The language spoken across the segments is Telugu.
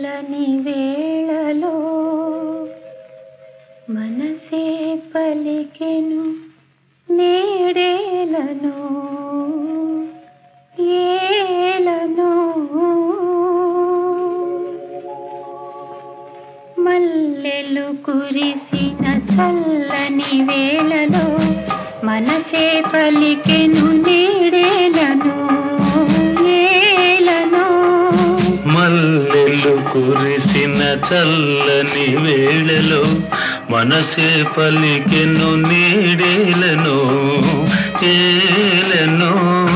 చల్లని వేళలో మనసే పలికెను నేడేలను ఏలను మల్లెలు కురిసిన చల్లని వేళలో మనసే పలికెను నేడేలను ఏలను మల్లెలు కురిసిన చల్లని వేళలో మనసే పలికెను నీడేలను ఏలను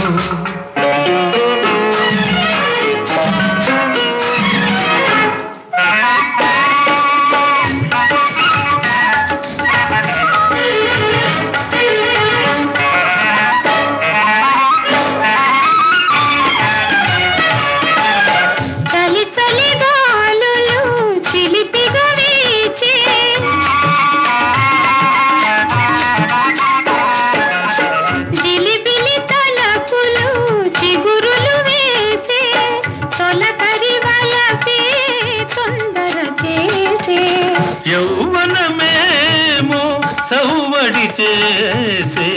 యౌవనమేమో సౌవడి చేసే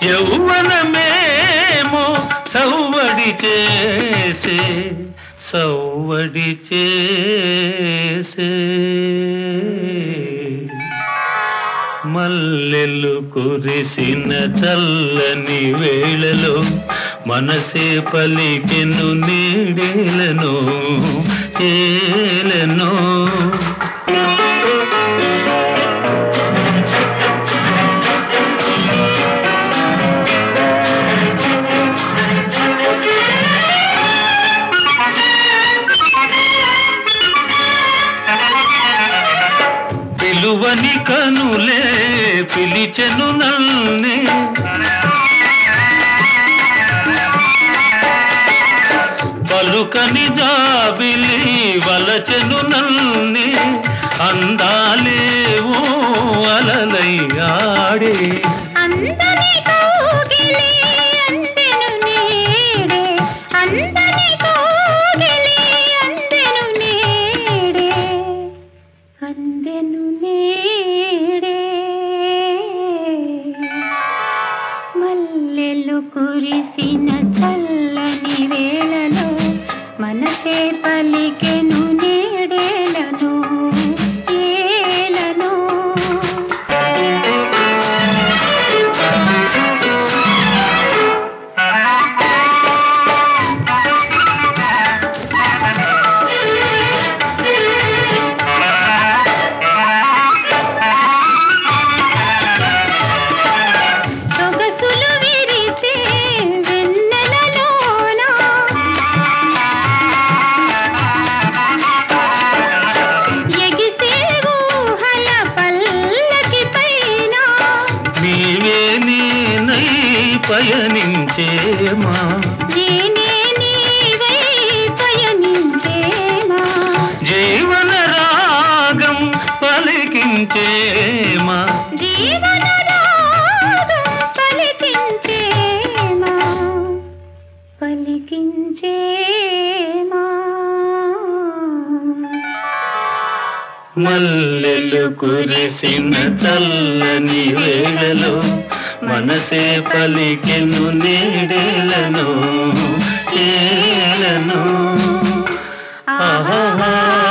యౌవనమేమో సౌవడి చేసే సౌవడి చేసే మల్లెలు కురిసిన చల్లని వేళలో మనసే పలికెను నీడేలను ఏలను పిలువని కనులే పిలిచెను నల్నే పలుకని జాబిలి వలచెను నల్నే అందాలేవో అలలై ఆడే మల్లెలు కురిసిన చల్లని వేళలో మనసే పలికెను నేడేలను ఏలను పయనించేమా జీవన రాగం పలికించేమా మల్లెలు కురిసిన చల్లని వేళలో మనసే పలికెను నీడేలను ఏలను ఆహా